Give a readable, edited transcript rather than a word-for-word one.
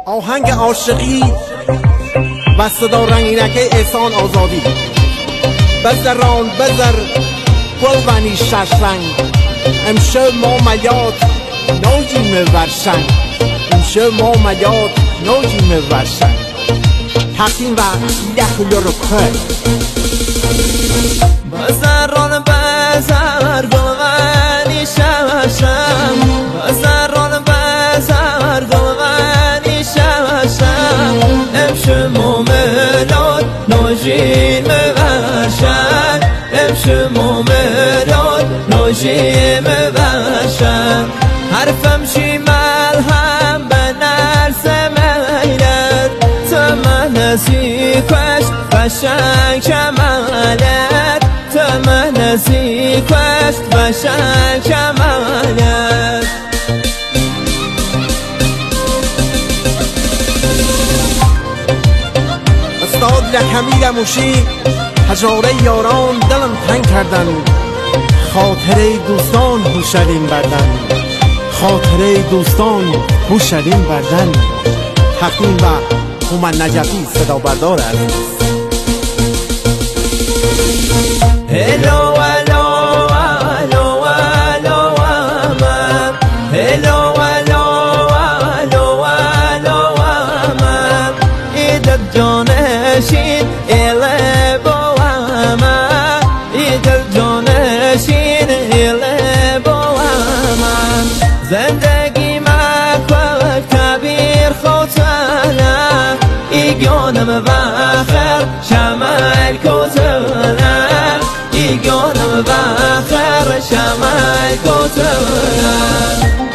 آهنگ عاشقی و صدا رنگینکه احسان آزادی. بزران بزر گلونی ششرنگ، امشب ما میاد نوجیم ورشنگ، امشب ما میاد نوجیم ورشنگ. تقدیم و یخلو رو که بزران بزر گلونی ششرنگ، بزران بزر گلونی ششرنگ، امشب ما میاد نوجیم ورشنگ، امشب ما میاد نوجیم ورشنگ. حرفم شی ملهم به نرس میلد، تمنسی کش قشنگ کمالت، تمنسی کش قشنگ کمالت. استاد لکمی موشی هزاره یاران دلم تنگ کردن، خاطره دوستان هوشرین بردن، خاطره دوستان هوشرین بردن. تقدیم و هومن نجفی صدا بردار عزیز. هلو هلو هلو هلو من، هلو هلو هلو هلو من، ایدت جانشین ایله با من، ایدت جانشین ایله با من. زندگی مکوک کبیر خوتنه، ایگانم بخیر شمال کوتنه، ایگانم بخیر شمال کوتنه.